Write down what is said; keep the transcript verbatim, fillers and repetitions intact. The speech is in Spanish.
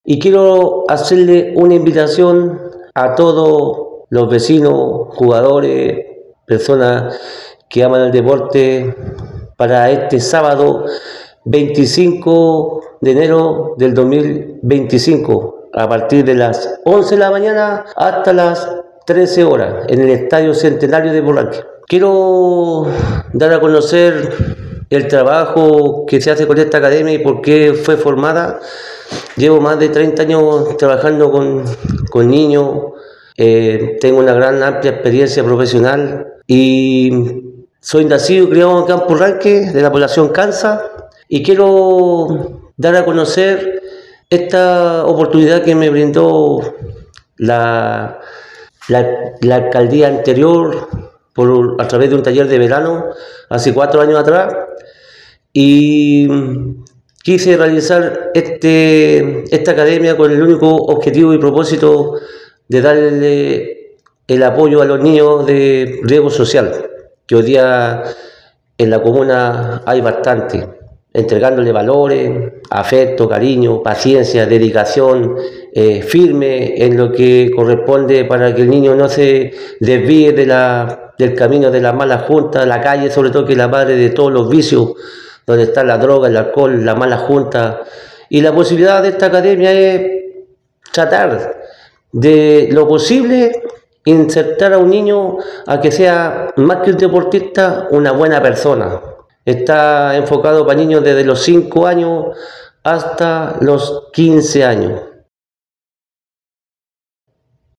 Y quiero hacerle una invitación a todos los vecinos, jugadores, personas que aman el deporte para este sábado veinticinco de enero del dos mil veinticinco a partir de las once de la mañana hasta las trece horas en el Estadio Centenario de Borranque. Quiero dar a conocer el trabajo que se hace con esta academia y por qué fue formada. Llevo más de treinta años trabajando con, con niños, eh, tengo una gran amplia experiencia profesional y soy nacido y criado en Campo Ranque, de la población Cansa, y quiero dar a conocer esta oportunidad que me brindó la, la, la alcaldía anterior por, a través de un taller de verano hace cuatro años atrás, y quise realizar este, esta academia con el único objetivo y propósito de darle el apoyo a los niños de riesgo social, que hoy día en la comuna hay bastante, entregándole valores, afecto, cariño, paciencia, dedicación, eh, firme en lo que corresponde para que el niño no se desvíe de la, del camino de las malas juntas, la calle sobre todo, que es la madre de todos los vicios, donde está la droga, el alcohol, la mala junta. Y la posibilidad de esta academia es tratar de lo posible insertar a un niño a que sea, más que un deportista, una buena persona. Está enfocado para niños desde los cinco años hasta los quince años.